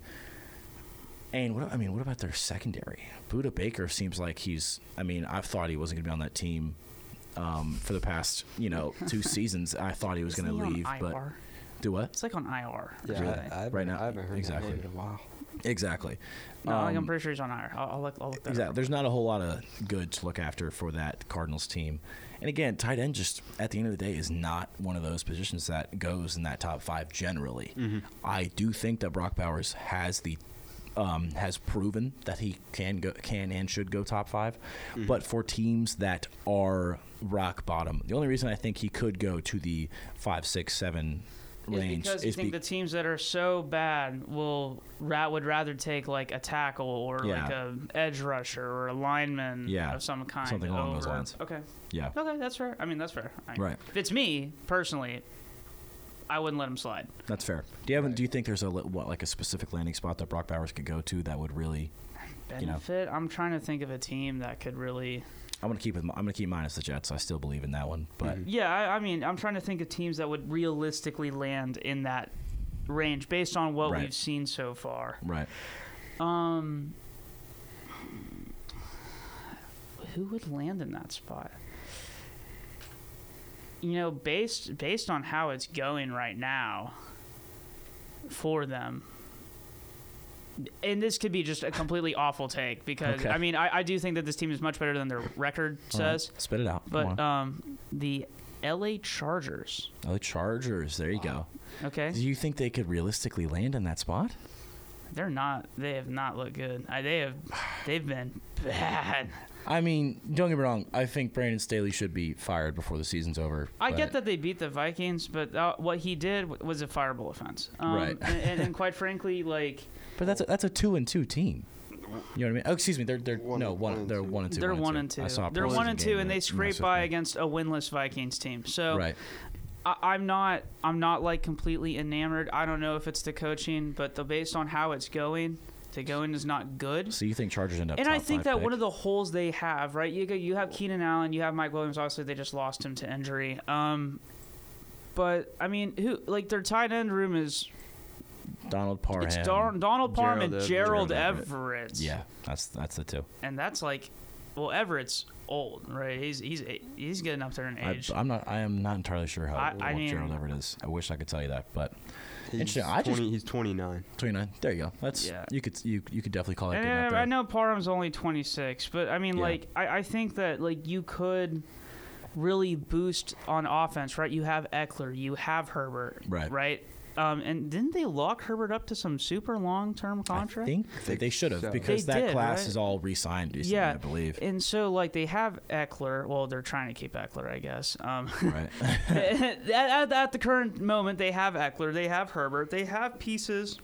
And what I mean, what about their secondary? Budda Baker seems like he's. I mean, I've thought he wasn't going to be on that team um, for the past, you know, two seasons. I thought he was going to Isn't he leave, on but I R? do what? It's like on I R. Yeah, Really? I, I haven't, Right now? I haven't heard Exactly. that name in a while. Exactly. No, like I'm Um, pretty sure he's on I R. I'll, I'll look. I'll look that Exactly. up. There's not a whole lot of good to look after for that Cardinals team. And again, tight end just at the end of the day is not one of those positions that goes in that top five generally. Mm-hmm. I do think that Brock Bowers has the um, has proven that he can go can and should go top five. Mm-hmm. But for teams that are rock bottom, the only reason I think he could go to the five, six, seven Is range because you is think be- the teams that are so bad will ra- would rather take like a tackle or Yeah. like a edge rusher or a lineman Yeah, of some kind. something along those over- lines. Okay. yeah. Okay, that's fair. I mean, that's fair. I- Right. If it's me personally, I wouldn't let him slide. That's fair. Do you have? Do you think there's a li- what, like a specific landing spot that Brock Bowers could go to that would really? You know. Benefit. I'm trying to think of a team that could really. I'm gonna keep with. I'm gonna keep mine as the Jets. I still believe in that one, but Yeah, I, I mean, I'm trying to think of teams that would realistically land in that range based on what Right. we've seen so far. right. Um, who would land in that spot? You know, based based on how it's going right now for them, and this could be just a completely awful take because Okay. I mean I, I do think that this team is much better than their record All right. says, Spit it out. but Come on. um, the L A Chargers. Oh, the Chargers. There you go. Okay, Do you think they could realistically land in that spot? they're not. They have not looked good. I, they have. They've been bad. I mean, don't get me wrong. I think Brandon Staley should be fired before the season's over. I but- get that they beat the Vikings, but uh, what he did w- was a fireable offense. Um, Right. and, and, and quite frankly, like But that's a, that's a two and two team. You know what I mean? Oh, excuse me. They're they're One- no one one. and They're two. one and two. they're one and two. I saw a They're preseason one and game two, and that they scrape messed with by me. against a winless Vikings team. So Right. I, I'm not. I'm not like completely enamored. I don't know if it's the coaching, but the based on how it's going, the going is not good. So you think Chargers end up? And top I think five that pick? one of the holes they have, right? You go, you have Keenan Allen, you have Mike Williams. Obviously, they just lost him to injury. Um, but I mean, who like their tight end room is Donald Parham. it's Dar- Donald Parham Gerald and Everett. Gerald Gerald Everett. Everett. Yeah, that's that's the two. and that's like, well, Everett's old, right? He's he's he's getting up there in I, age. I'm not. I am not entirely sure how I- old I mean- Gerald Everett is. I wish I could tell you that, but He's Interesting. I just- twenty, he's twenty-nine. twenty-nine. There you go. That's Yeah. you could you you could definitely call that And getting up I, there. I know Parham's only twenty-six, but I mean, Yeah. like, I, I think that like you could. really boost on offense, right? You have Eckler, you have Herbert, Right. right? Um, and didn't they lock Herbert up to some super long-term contract? I think that they should have so. because They that did, class right? is all re-signed recently, Yeah, I believe. And so, like, they have Eckler. Well, they're trying to keep Eckler, I guess. Um, Right. at, at, at the current moment, they have Eckler. They have Herbert. They have pieces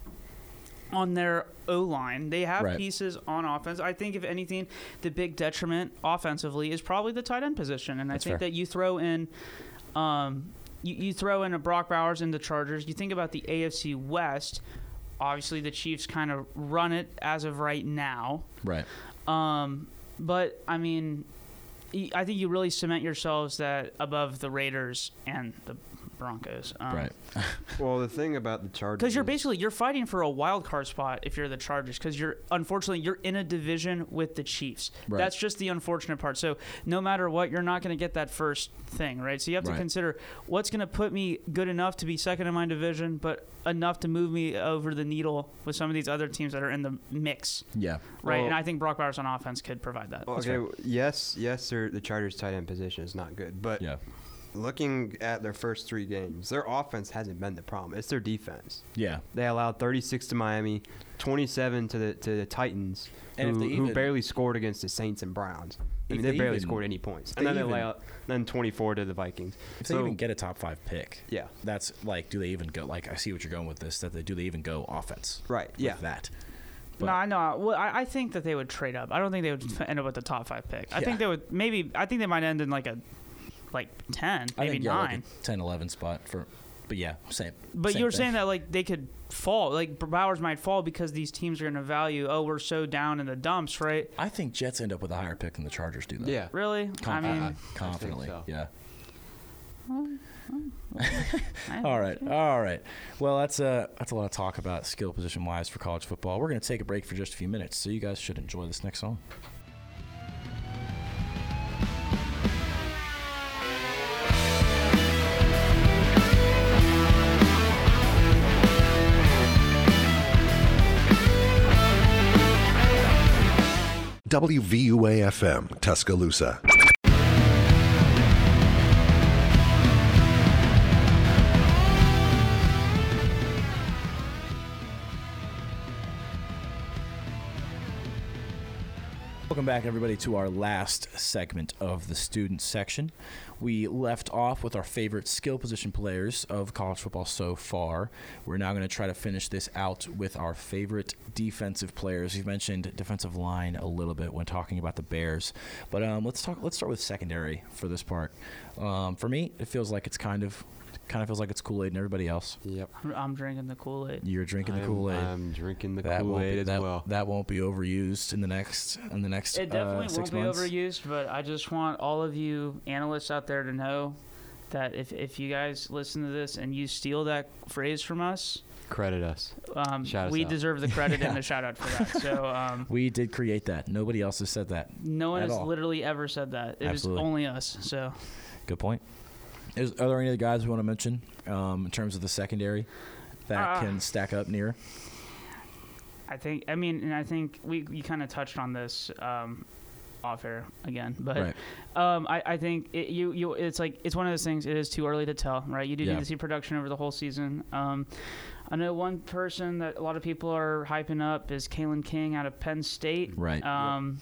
on their O-line. They have Right. pieces on offense. I think, if anything, the big detriment offensively is probably the tight end position. And I That's think fair. that you throw in um, you, you throw in a Brock Bowers in the Chargers. You think about the A F C West. Obviously, the Chiefs kind of run it as of right now. Right. Um, but, I mean, y- I think you really cement yourselves that above the Raiders and the Broncos. Um, Right. Well, the thing about the Chargers, Because you're is- basically you're fighting for a wild card spot if you're the Chargers. Because you're unfortunately you're in a division with the Chiefs. Right. That's just the unfortunate part. So no matter what, you're not going to get that first thing, right? So you have to Right. consider what's going to put me good enough to be second in my division, but enough to move me over the needle with some of these other teams that are in the mix, Yeah. right? Well- and I think Brock Bowers on offense could provide that. Well, okay, yes, yes, sir, the Chargers' tight end position is not good, but Yeah. looking at their first three games, their offense hasn't been the problem. It's their defense. Yeah. They allowed thirty-six to Miami, twenty-seven to the to the Titans, And if who, they who even- barely scored against the Saints and Browns. I If mean, they, they barely even- scored any points. if And they then they even- lay out, then twenty-four to the Vikings. If they So, even get a top five pick, yeah, that's like, do they even go? Like, I see what you're going with this. That they do they even go offense? right, with yeah. that. No, I know. Well, I, I think that they would trade up. I don't think they would end up with the top five pick. I Yeah. think they would maybe. I think they might end in like a, like ten, I maybe think, yeah, like nine. a ten, eleven spot for, but yeah, same. But same you were thing. saying that like they could fall, like Bowers might fall because these teams are going to value. Oh, we're so down in the dumps, right? I think Jets end up with a higher pick than the Chargers do. Though. Yeah. Really? Con- I mean, uh, confidently. so. Yeah. I- All right, all right. Well, that's a that's a lot of talk about skill position wise for college football. We're going to take a break for just a few minutes, so you guys should enjoy this next song. W V U A F M, Tuscaloosa. Welcome back, everybody, to our last segment of the student section. We left off with our favorite skill position players of college football so far. We're now going to try to finish this out with our favorite defensive players. You've mentioned defensive line a little bit when talking about the Bears, but um, let's talk. Let's start with secondary for this part. Um, for me, it feels like it's kind of kind of feels like it's Kool-Aid and everybody else. Yep. I'm, I'm drinking the Kool-Aid. You're drinking the I'm- Kool-Aid. I'm drinking the That won't be, Kool-Aid as that, well. that won't be overused in the next in the next It definitely uh, six won't be months. overused, but I just want all of you analysts out there to know that if, if you guys listen to this and you steal that phrase from us, Credit us. um, Shout us we out. deserve the credit and the shout out for that. So um, We did create that. Nobody else has said that. no one At has all. literally ever said that. It Absolutely. was only us. So Good point. Is, are there any other guys we want to mention um, in terms of the secondary that Uh, can stack up near? I think, I mean, and I think we, we kind of touched on this um, off air again, but Right. um, I, I think it, you, you, it's like, it's one of those things, it is too early to tell, right? You do Yeah. need to see production over the whole season. Um, I know one person that a lot of people are hyping up is Kalen King out of Penn State. Right. Um,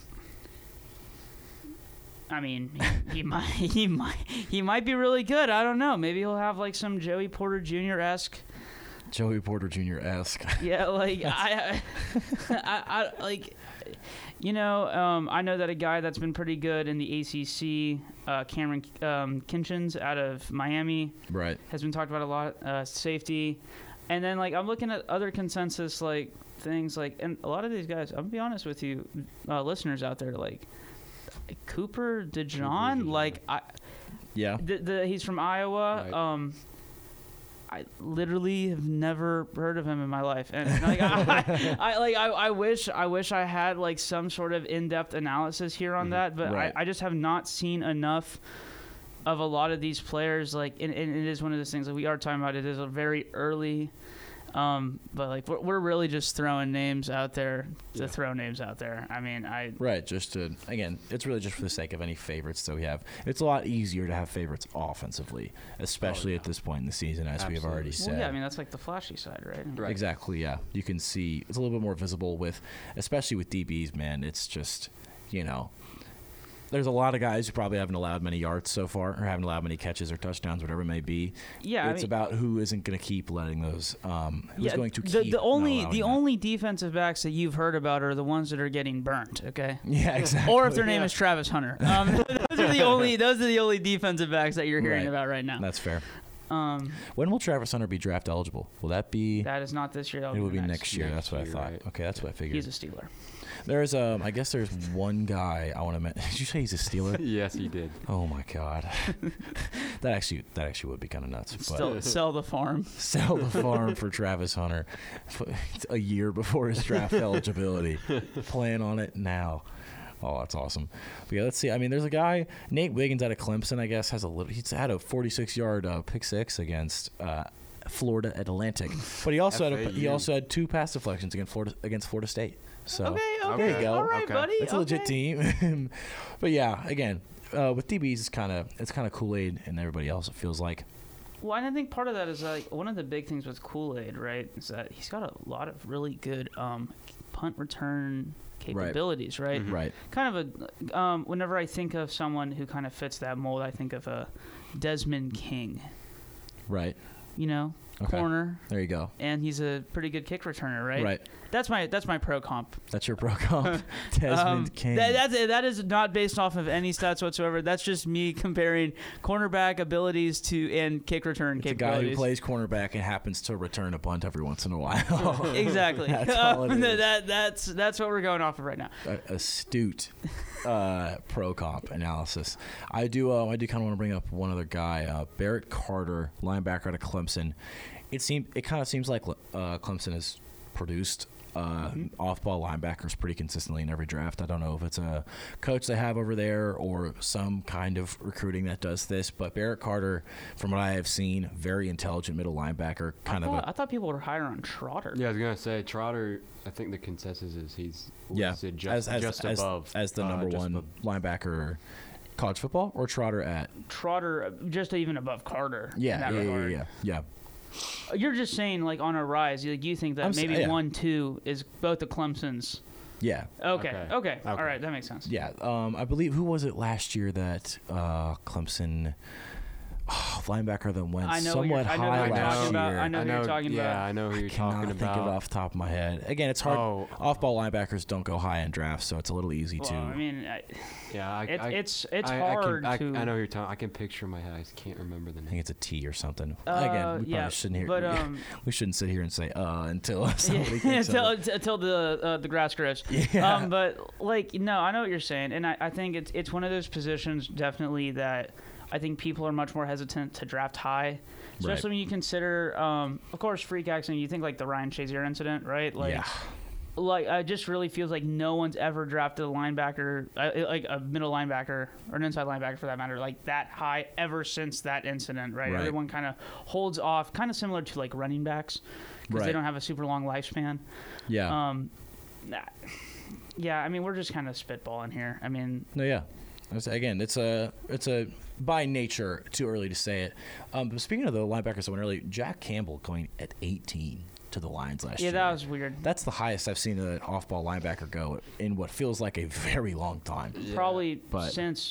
I mean, he, he might, he might, he might be really good. I don't know. Maybe he'll have like some Joey Porter Junior esque. Joey Porter Junior esque. Yeah, like I, I, I, I, like, you know, um, I know that a guy that's been pretty good in the A C C, uh, Cameron um, Kinchins out of Miami, Right. has been talked about a lot. Uh, safety, and then like I'm looking at other consensus like things like, and a lot of these guys. I'm gonna be honest with you, uh, listeners out there, like Cooper DeJean, DeJean. like I, Yeah. the, the he's from Iowa. Right. Um, I literally have never heard of him in my life, and like I, I like I, I wish I wish I had like some sort of in-depth analysis here on Mhm. that, but Right. I, I just have not seen enough of a lot of these players. Like, and, and it is one of those things that we are talking about. It is a very early Um, but like we're, we're really just throwing names out there to Yeah. throw names out there. I mean, I Right, just to, again, it's really just for the sake of any favorites that we have. It's a lot easier to have favorites offensively, especially Oh, yeah. at this point in the season, as we have already Absolutely. said. well, yeah, I mean that's like the flashy side, right? Right. Exactly, yeah. You can see it's a little bit more visible with, especially with D Bs, man. It's just, you know, there's a lot of guys who probably haven't allowed many yards so far, or haven't allowed many catches or touchdowns, whatever it may be. Yeah, I it's mean- about who isn't going to keep letting those. Um, who's going to the, keep the not only allowing the that. only defensive backs that you've heard about are the ones that are getting burnt. Okay. Yeah, exactly. Or if their name Yeah. is Travis Hunter. Um, those are the only those are the only defensive backs that you're hearing Right. about right now. That's fair. Um, When will Travis Hunter be draft eligible? Will that be? that is not this year. That'll It will be be next. next year. Next That's what I year, thought. right. Okay, that's what I figured. He's a Steeler. There's um, I guess there's one guy I want to mention. Did you say he's a Steeler? Yes, he did. Oh my God, that actually that actually would be kind of nuts. But Still, sell the farm. sell the farm for Travis Hunter a year before his draft eligibility. Plan on it now. Oh, that's awesome. But yeah, let's see. I mean, there's a guy, Nate Wiggins out of Clemson, I guess, has a little. He's had a forty-six yard uh, pick six against uh, Florida Atlantic, but he also had a, he F A U. also had two pass deflections against Florida against Florida State. So Okay, okay, there you go. all right, Okay. buddy. it's a legit okay. team. But yeah, again, uh, with D Bs, it's kind of it's kind of Kool-Aid and everybody else. It feels like. Well, and I think part of that is like one of the big things with Kool-Aid, right? Is that he's got a lot of really good um, punt return capabilities, right? Mhm. Right. Kind of a. Um, whenever I think of someone who kind of fits that mold, I think of a Desmond King. Right. You know, Okay. corner, There you go. and he's a pretty good kick returner, right? Right. That's my that's my pro comp. That's your pro comp. Desmond Um, King. That, that's, that is not based off of any stats whatsoever. That's just me comparing cornerback abilities to and kick return It's a guy capabilities. who plays cornerback and happens to return a punt every once in a while. Exactly. That's all it Um, is. that, that's that's what we're going off of right now. A- astute uh, pro comp analysis. I do. Uh, I do kind of want to bring up one other guy, uh, Barrett Carter, linebacker out of Clemson. It seemed. It kind of seems like uh, Clemson has produced uh, off-ball linebackers pretty consistently in every draft. I don't know if it's a coach they have over there or some kind of recruiting that does this, but Barrett Carter, from what I have seen, very intelligent middle linebacker, kind I of thought, a I thought people were higher on Trotter. Yeah, I was gonna say Trotter. I think the consensus is he's yeah, listed just, as, as, just as, above as the uh, number just one above- linebacker, college football, or Trotter at Trotter, uh, just even above Carter. in yeah that yeah, yeah regard. yeah yeah You're just saying like on a rise. Like you think that I'm s- maybe yeah. one, two is both the Clemsons. yeah Okay. Okay. Okay. All Okay. right. That makes sense. yeah. Um, I believe who was it last year that uh, Clemson oh, linebacker that went I know what you're- somewhat I know who high you're last talking about. year. I know who you're talking yeah, about. I know who you're Cannot talking think about. of it off the top of my head. Again, it's hard. Oh. Off-ball linebackers don't go high in drafts, so it's a little easy Well, to. I mean, I, Yeah, I, it's I, it's it's I, hard I, can, to. I, I know who you're talking. I can picture in my head. I just can't remember the I name. think it's a T or something. Uh, Again, we probably yeah, shouldn't hear. but, um, we shouldn't sit here and say uh until somebody Yeah, thinks of until, it. until the uh, the grass grows. Yeah. Um, but like, no, I know what you're saying, and I, I think it's it's one of those positions definitely that I think people are much more hesitant to draft high, especially when you consider, um, of course, freak accident. You think like the Ryan Shazier incident, right? Like, Yeah. like it just really feels like no one's ever drafted a linebacker, uh, like a middle linebacker or an inside linebacker for that matter, like that high ever since that incident, right? Right. Everyone kind of holds off, kind of similar to like running backs because they Right. don't have a super long lifespan. Yeah. Um, nah. Yeah, I mean, we're just kind of spitballing here. I mean, No, yeah. I was- Again, it's a it's a by nature too early to say it. Um, but speaking of the linebackers that went early, Jack Campbell going at eighteen to the Lions last yeah, year. that was weird. That's the highest I've seen an off-ball linebacker go in what feels like a very long time. Probably but- since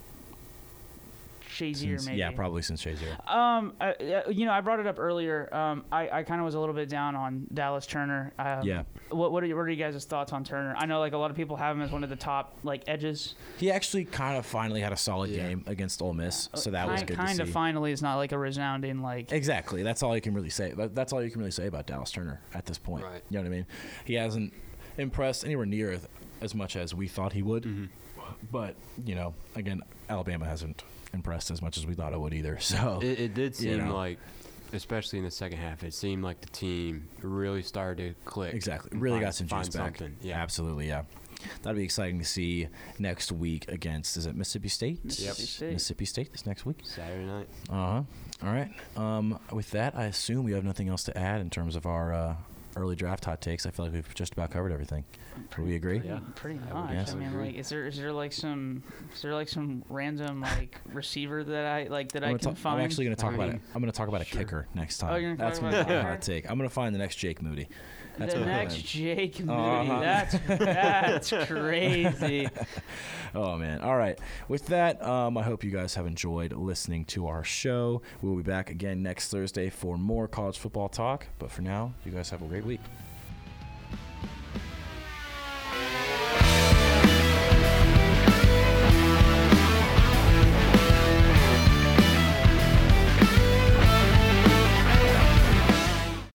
Shazier, Since- maybe. yeah, probably since Shazier. Um, I, uh, you know, I brought it up earlier. Um, I, I kind of was a little bit down on Dallas Turner. Um, Yeah. What what are, what are you guys' thoughts on Turner? I know like a lot of people have him as one of the top like edges. He actually kind of finally had a solid Yeah. game against Ole Miss, so that was kind, good kind to of see. finally is not like a resounding like. Exactly. That's all you can really say. That- That's all you can really say about Dallas Turner at this point. Right. You know what I mean? He hasn't impressed anywhere near as- as much as we thought he would. Mm-hmm. But, you know, again, Alabama hasn't impressed as much as we thought it would either. So It, it did you seem know. like, especially in the second half, it seemed like the team really started to click. exactly. and Really find- got some juice find back. something. Yeah. Absolutely, yeah. That'll be exciting to see next week against, is it Mississippi State? Mississippi Yep. State. Mississippi State this next week. Saturday night. Uh-huh. All right. Um, with that, I assume we have nothing else to add in terms of our uh, early draft hot takes. I feel like we've just about covered everything. Do we agree? Pretty, pretty I would much. guess. I mean, like, is there is there like some is there like some random like receiver that I like that I'm, I gonna can ta- find? I'm actually going to talk I about mean, it. I'm going to talk about sure. a kicker next time. Oh, you're gonna That's talk gonna about be a my kicker? hot take. I'm going to find the next Jake Moody. That's the my next plan. Jake Moody. Uh-huh. That's that's crazy. Oh, man. All right. With that, um, I hope you guys have enjoyed listening to our show. We'll be back again next Thursday for more college football talk. But for now, you guys have a great week.